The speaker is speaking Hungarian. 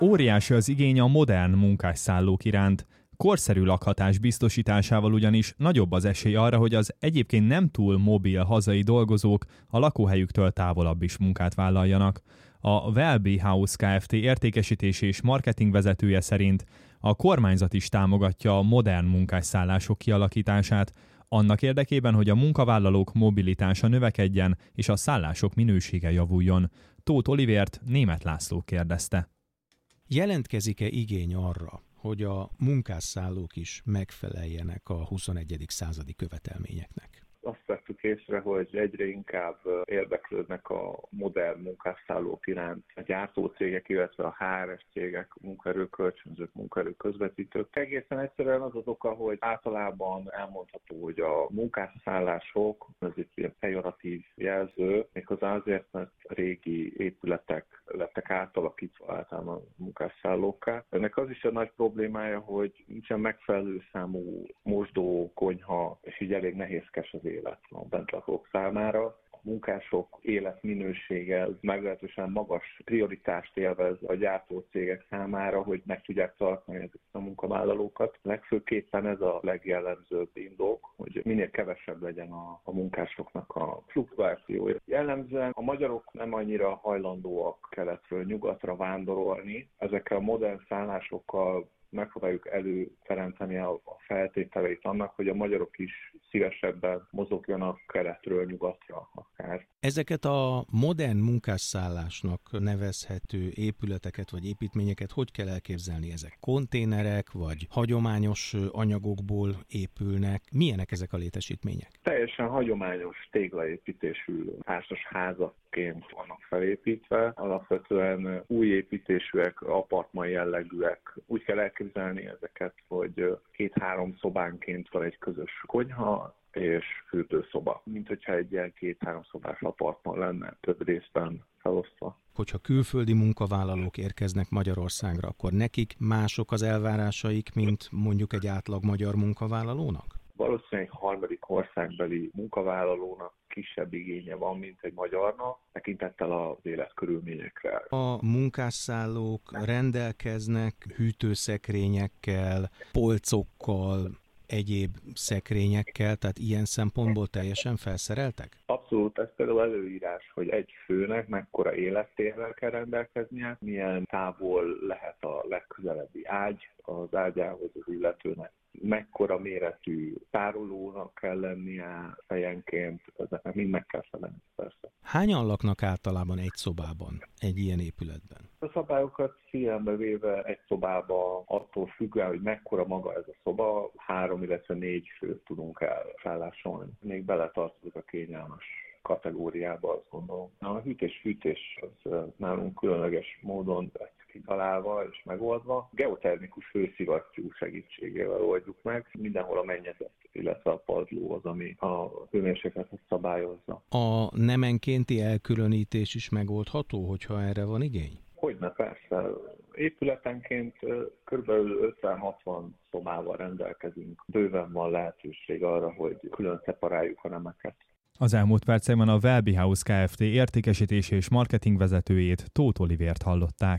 Óriási az igény a modern munkásszállók iránt. Korszerű lakhatás biztosításával ugyanis nagyobb az esély arra, hogy az egyébként nem túl mobil hazai dolgozók a lakóhelyüktől távolabb is munkát vállaljanak. A Wellbe House Kft. Értékesítési és marketing vezetője szerint a kormányzat is támogatja a modern munkásszállások kialakítását, annak érdekében, hogy a munkavállalók mobilitása növekedjen és a szállások minősége javuljon. Tóth Olivért Németh László kérdezte. Jelentkezik-e igény arra, hogy a munkásszállók is megfeleljenek a 21. századi követelményeknek? Azt vettük észre, hogy egyre inkább érdeklődnek a modern munkásszállók iránt a gyártócégek, illetve a HRS cégek, munkaerőkölcsönzők, munkaerőközvetítők. Egészen egyszerűen az az oka, hogy általában elmondható, hogy a munkásszállások, ez egy ilyen pejoratív jelző, méghozzá azért, mert régi épületek lettek átalakítva általában munkásszállókká. Ennek az is a nagy problémája, hogy nincsen megfelelő számú mosdó, konyha, és így elég nehézkes az élet a bentlakók számára. A munkások életminősége meglehetősen magas prioritást élvez a gyártócégek számára, hogy meg tudják tartani ezeket a munkavállalókat. Legfőképpen ez a legjellemzőbb indok, hogy minél kevesebb legyen a munkásoknak a fluktuációja. Jellemzően a magyarok nem annyira hajlandóak keletről nyugatra vándorolni. Ezekkel a modern szállásokkal megpróbáljuk előteremteni a feltételeit annak, hogy a magyarok is szívesebben mozogjanak keletről nyugatra akár. Ezeket a modern munkásszállásnak nevezhető épületeket vagy építményeket hogy kell elképzelni? Ezek konténerek vagy hagyományos anyagokból épülnek? Milyenek ezek a létesítmények? Teljesen hagyományos téglaépítésű társasházakként vannak felépítve. Alapvetően új építésűek, apartman jellegűek. Úgy kell elképzelni ezeket, hogy 2-3 szobánként van egy közös konyha és fürdőszoba. Mint hogyha egy ilyen 2-3 szobás apartman lenne, több részben felosztva. Hogyha külföldi munkavállalók érkeznek Magyarországra, akkor nekik mások az elvárásaik, mint mondjuk egy átlag magyar munkavállalónak? Valószínűleg egy harmadik országbeli munkavállalónak kisebb igénye van, mint egy magyarnak, tekintettel az életkörülményekre. A munkásszállók rendelkeznek hűtőszekrényekkel, polcokkal, egyéb szekrényekkel, tehát ilyen szempontból teljesen felszereltek? Abszolút, ez például előírás, hogy egy főnek mekkora élettérrel kell rendelkeznie, milyen távol lehet a legközelebbi ágy az ágyához az illetőnek, mekkora méretű tárolónak kell lennie fejenként, ezeknek mind meg kell felelni, persze. Hányan laknak általában egy szobában, egy ilyen épületben? A szabályokat figyelembe véve egy szobában attól függően, hogy mekkora maga ez a szoba, 3, illetve 4 főt tudunk elszállásolni. Még beletartozik a kényelmes kategóriába, azt gondolom. A hűtés-fűtés az nálunk különleges módon kitalálva és megoldva. Geotermikus hőszivattyú segítségével oldjuk meg. Mindenhol a mennyezet, illetve a padló az, ami a hőmérsékletet szabályozza. A nemenkénti elkülönítés is megoldható, hogyha erre van igény? Hogyne, persze. Épületenként kb. 50-60 szobával rendelkezünk. Bőven van lehetőség arra, hogy külön szeparáljuk a nemeket. Az elmúlt percekben a Wellbe House Kft. Értékesítési és marketing vezetőjét, Tóth Olivért hallották.